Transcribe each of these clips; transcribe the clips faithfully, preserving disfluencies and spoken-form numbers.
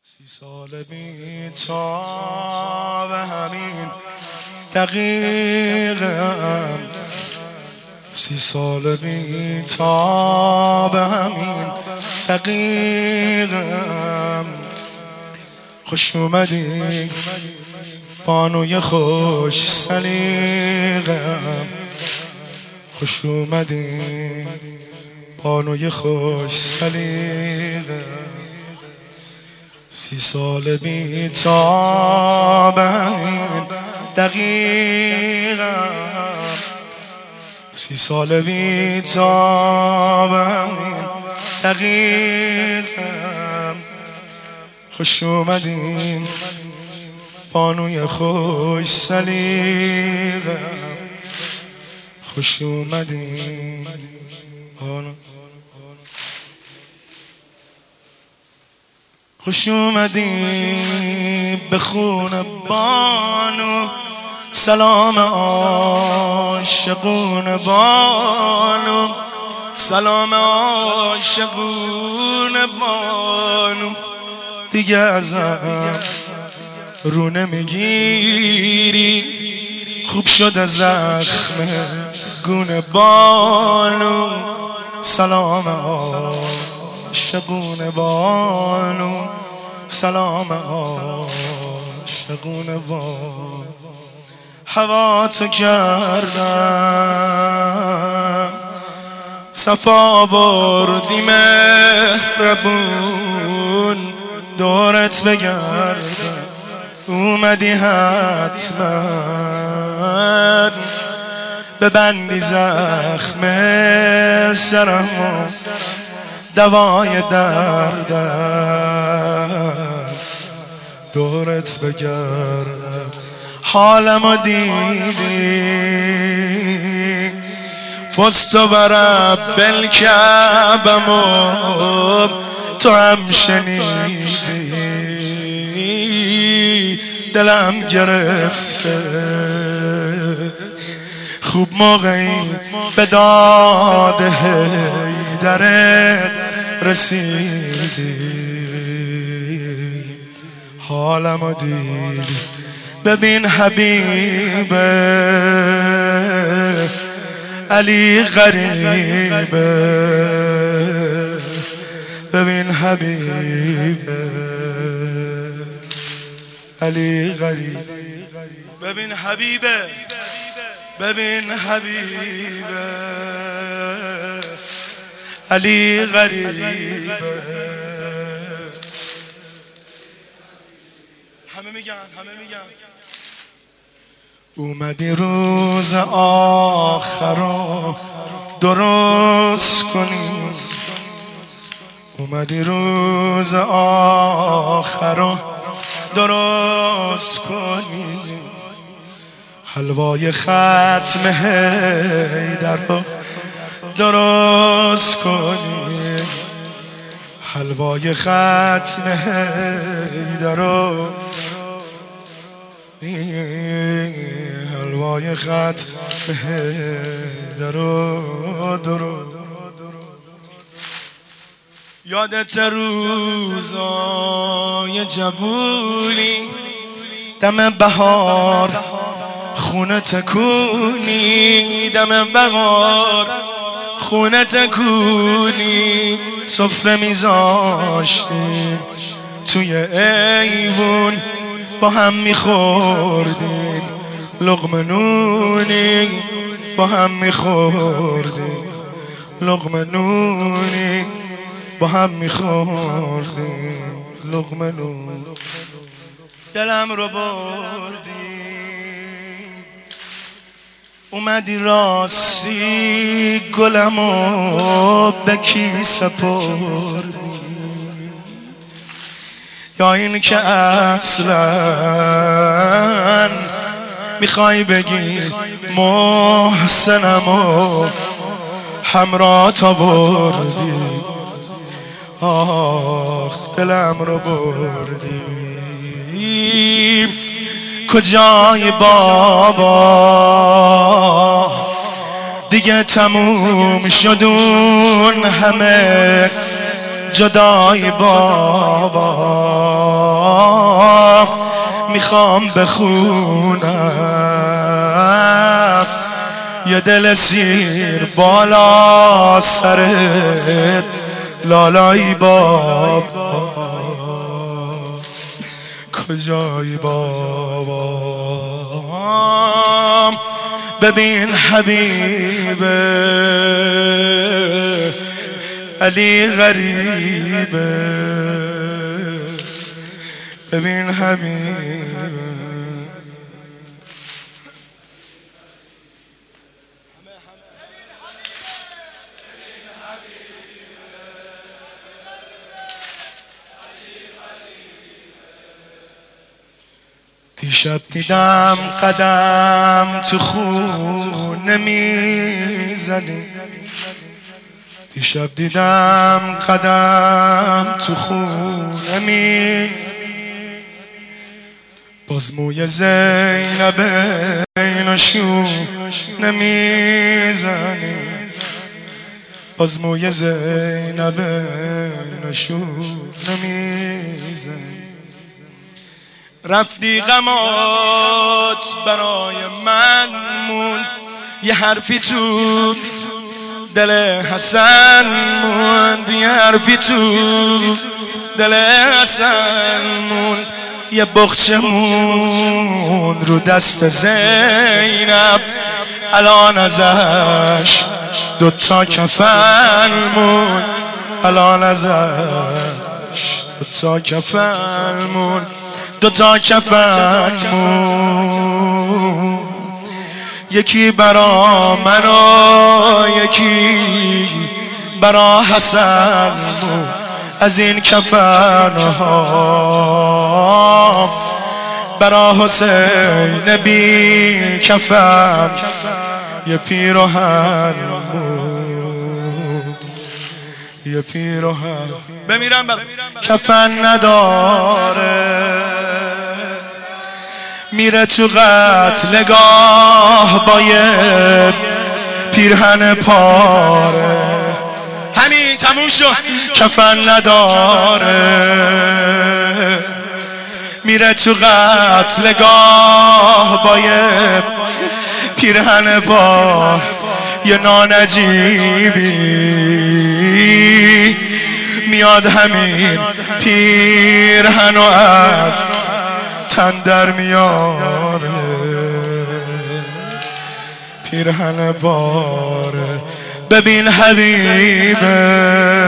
سی سال بی تا به همین دقیقم، سی سال بی تا به همین دقیقم. خوش اومدی بانوی خوش سلیقم، خوش اومدی بانوی خوش سلیقم. سی سال بی تا به همین دقیقم، سی سال بی تا به همین دقیقم. خوش اومدین بانوی خوش سلیقم، خوش اومدین بانو خوش اومدی به خون بانو، سلام عاشقون بانو، سلام عاشقون بانو. دیگه ازم رو نمیگیری، خوب شده زخم گونه بانو، سلام عاشقون بانو، سلام عاشقون بانو. هوا تو کردم صفا بردی مهربون، دورت بگردم اومدی حتما، ببندی زخم سرمو دوای دردم، دورت بگردم حالمو دیدی، فزت برب الکعبمو تو هم شنیدی، دلم گرفته خوب موقعی به داد حیدرت رسیدی، حالمو دیدی. ببین حبیبه علی غریبه، ببین حبیبه علی غریبه، ببین حبیبه ببین حبیبه علی غریبه. همه میگن همه میگن اومدی روز آخر رو درست کنی، اومدی روز آخر رو درست کنی، حلوای ختم حیدر رو درست کنی، حلوای ختم حیدر رو، حلوای ختم حیدر رو درست. یادت روزای جوونی دم بهار خونه تکونی، دم بهار خونه تکونی، سفره میذاشتین توی ایوون با هم میخوردین، لقمه نونی با هم میخوردین، لقمه نونی با هم میخوردیم، لقمه نون. دلم رو بردی اومدی راستی گلمو به کی سپردی، یا این که اصلا میخوای بگی محسنمو همراه آوردی. آخ دلم رو بردی کجای بابا، دیگه تموم شدون همه جدای بابا. میخوام بخونم، یه دل زیر بالا سرت لالایی بابا، کجایی بابا؟ ببین حبیبه علی غریبه، ببین حبیبه. دیشب دیدم قدم تو خونه میزنی، دیشب دیدم قدم تو خونه می، باز موی زینب اینو شو نمیزنی، باز موی زینب اینو شو نمیزنی. رفتی غمات برای من موند، یه حرفی تو دل حسن موند، یه حرفی تو دل حسن موند، یه بخچه موند رو دست زینب، الان ازش دوتا کفن موند، الان ازش دوتا کفن موند، دوتا کفن موند، یکی برا من و یکی برا حسن موند. از این کفنها برا حسین بی کفن یه پیراهن موند، یه پیراهن. بمیرم برا کفن نداره، میره تو قتلگاه با یه پیرهن پاره، همین تموم شد. کفن نداره، میره تو قتلگاه با یه پیرهن پاره، یه نانجیبی میاد همین پیرهنو از تن در میاره، پیرهن باره. ببین حبیبه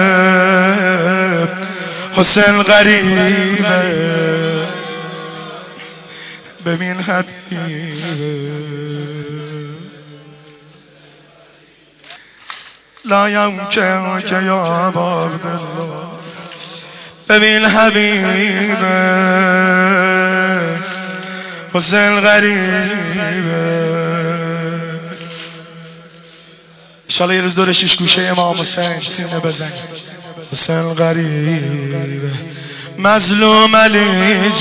حسین غریبه، ببین حبیبه لا یمکن که یا عبدالله. ببین حبیبه حسین غریبه، انشالله یه روز دور شیش گوشه امام حسین سینه بزنی. حسین غریبه مظلوم علی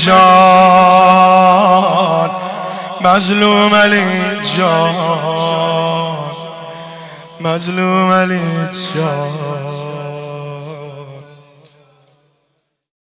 جان، مظلوم علی جان، مظلوم علی جان.